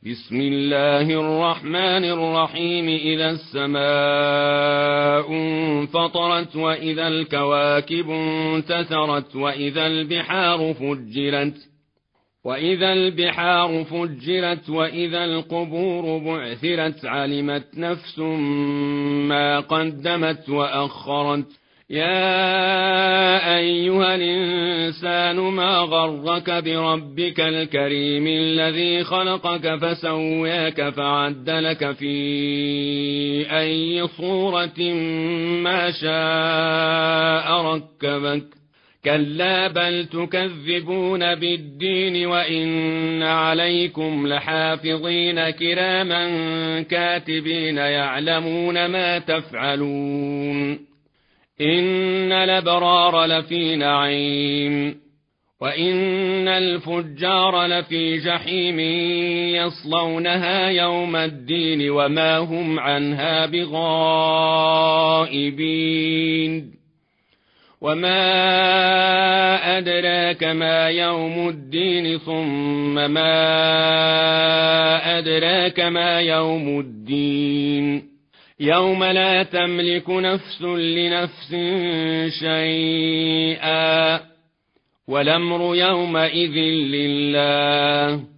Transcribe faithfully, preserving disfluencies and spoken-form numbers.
بسم الله الرحمن الرحيم. إذا السماء انفطرت وإذا الكواكب انتثرت وإذا البحار فجرت وإذا البحار فجرت وإذا القبور بعثرت علمت نفس ما قدمت وأخرت. يا أيها الإنسان ما غرك بربك الكريم الذي خلقك فسواك فعدلك في أي صورة ما شاء ركبك. كلا بل تكذبون بالدين وإن عليكم لحافظين كراما كاتبين يعلمون ما تفعلون. إن الأبرار لفي نعيم وإن الفجار لفي جحيم يصلونها يوم الدين وما هم عنها بغائبين. وما أدراك ما يوم الدين ثم ما أدراك ما يوم الدين. يوم لا تملك نفس لنفس شيئا والأمر يومئذ لله.